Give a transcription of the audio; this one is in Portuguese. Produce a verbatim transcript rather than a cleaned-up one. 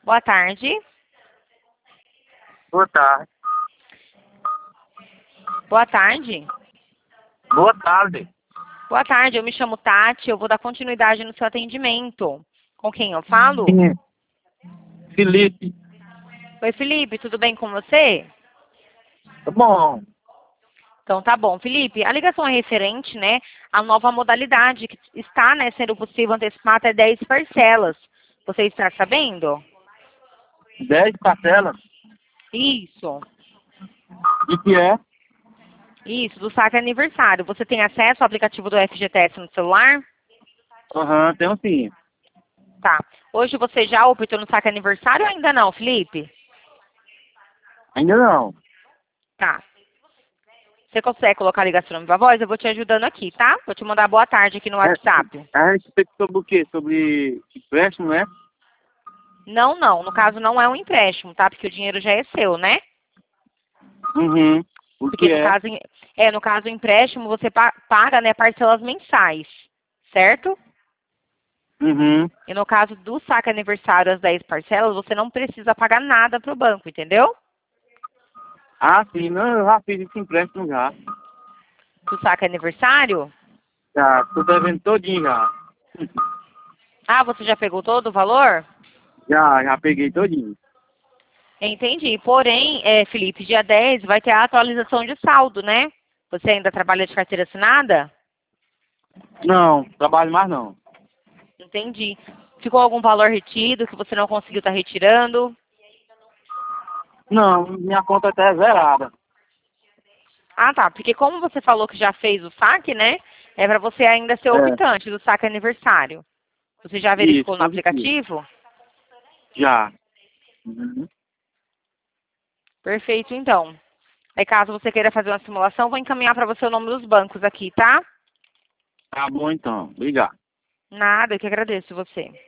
Boa tarde. Boa tarde. Boa tarde. Boa tarde. Boa tarde, eu me chamo Tati, eu vou dar continuidade no seu atendimento. Com quem eu falo? Sim. Felipe. Oi, Felipe, tudo bem com você? Tá bom. Então tá bom. Felipe, a ligação é referente, né, à nova modalidade que está, né, sendo possível antecipar até dez parcelas. Você está sabendo? Dez parcelas? Isso. E que é? Isso, do saque aniversário. Você tem acesso ao aplicativo do F G T S no celular? Aham, tenho sim. Tá. Hoje você já optou no saque aniversário ou ainda não, Felipe? Ainda não. Tá. Você consegue colocar a ligação na minha voz? Eu vou te ajudando aqui, tá? Vou te mandar boa tarde aqui no É, WhatsApp. é a respeito sobre o quê? Sobre empréstimo, né? Não, não. No caso, não é um empréstimo, tá? Porque o dinheiro já é seu, né? Uhum. O Porque que no é? caso, é, no caso, o empréstimo, você pa- paga, né, parcelas mensais, certo? Uhum. E no caso do saque aniversário, as dez parcelas, você não precisa pagar nada pro banco, entendeu? Ah, sim. Não, eu já fiz esse empréstimo já. Do saque aniversário? Já, tô devendo todinho já. Ah, você já pegou todo o valor? Já, já peguei todinho. Entendi. Porém, é, Felipe, dia dez vai ter a atualização de saldo, né? Você ainda trabalha de carteira assinada? Não, trabalho mais não. Entendi. Ficou algum valor retido que você não conseguiu estar retirando? Não, minha conta até é zerada. Ah, tá. Porque como você falou que já fez o saque, né? É para você ainda ser É, optante do saque aniversário. Você já isso, verificou no positivo. aplicativo? Já. Uhum. Perfeito, então. Aí, caso você queira fazer uma simulação, vou encaminhar para você o nome dos bancos aqui, tá? Tá bom então. Obrigado. Nada, eu que agradeço você.